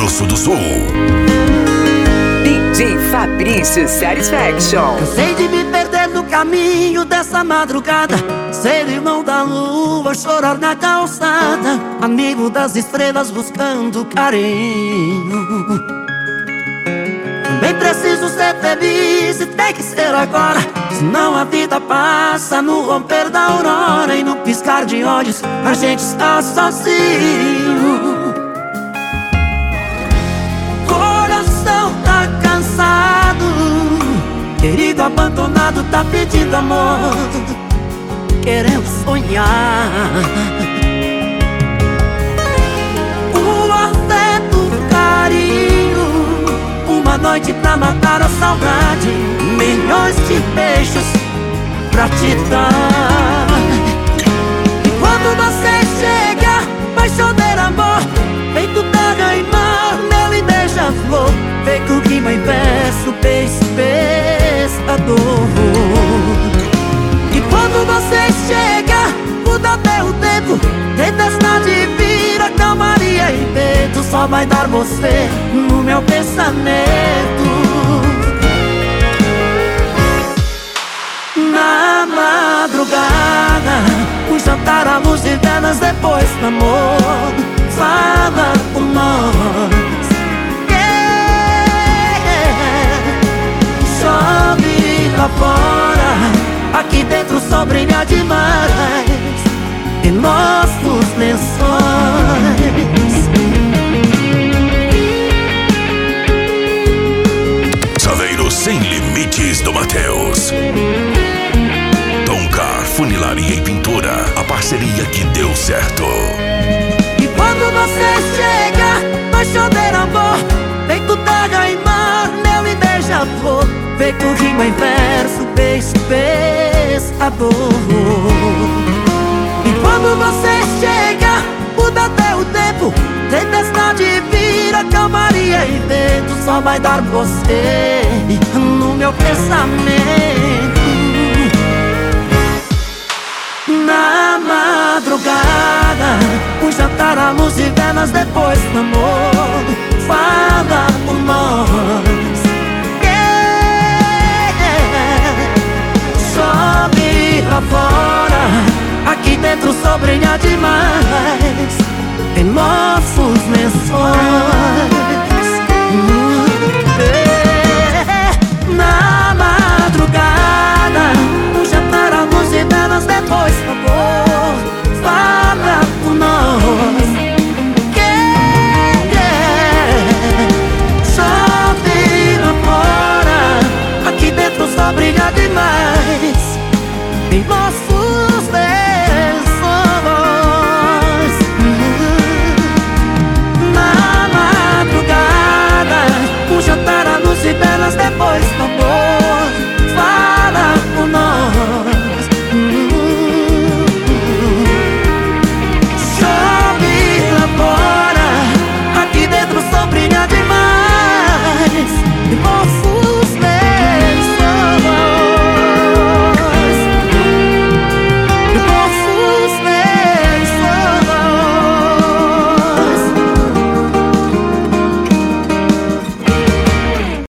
Grosso do Sul. DJ Fabrício Satisfaction. Cansei de me perder no caminho dessa madrugada, ser irmão da lua, chorar na calçada, amigo das estrelas buscando carinho. Também preciso ser feliz e tem que ser agora, senão a vida passa no romper da aurora, e no piscar de olhos a gente está sozinho. Coração tá cansado, querido abandonado tá pedindo amor, querendo sonhar. O afeto, o carinho, uma noite pra matar a saudade, milhões de beijos pra te dar. E quando você chega, vai chover amor, feito terra e mar, mel e beija-flor, feito rima e verso, beijo, pescador. E quando você chega, muda até o tempo, tempestade vira calmaria e vento, só vai dar você no meu pensamento. Na madrugada, um jantar à luz de velas, depois do amor, fala com nós. Chove lá fora, aqui dentro o sol brilha demais em nossos lençóis. Chaveiro Sem Limites do Matheus. Toncar Funilaria e Pintura, a parceria que deu certo. E quando você chega, vai chover amor, feito terra e mar, mel e beija-flor, feito rima em verso, beijo, pescador. E quando você chega, muda até o tempo, tempestade vira calmaria e vento, só vai dar você no meu pensamento. Na madrugada, um jantar à luz de velas, depois do amor, fala por nós. Chove lá fora, aqui dentro o sol brilha demais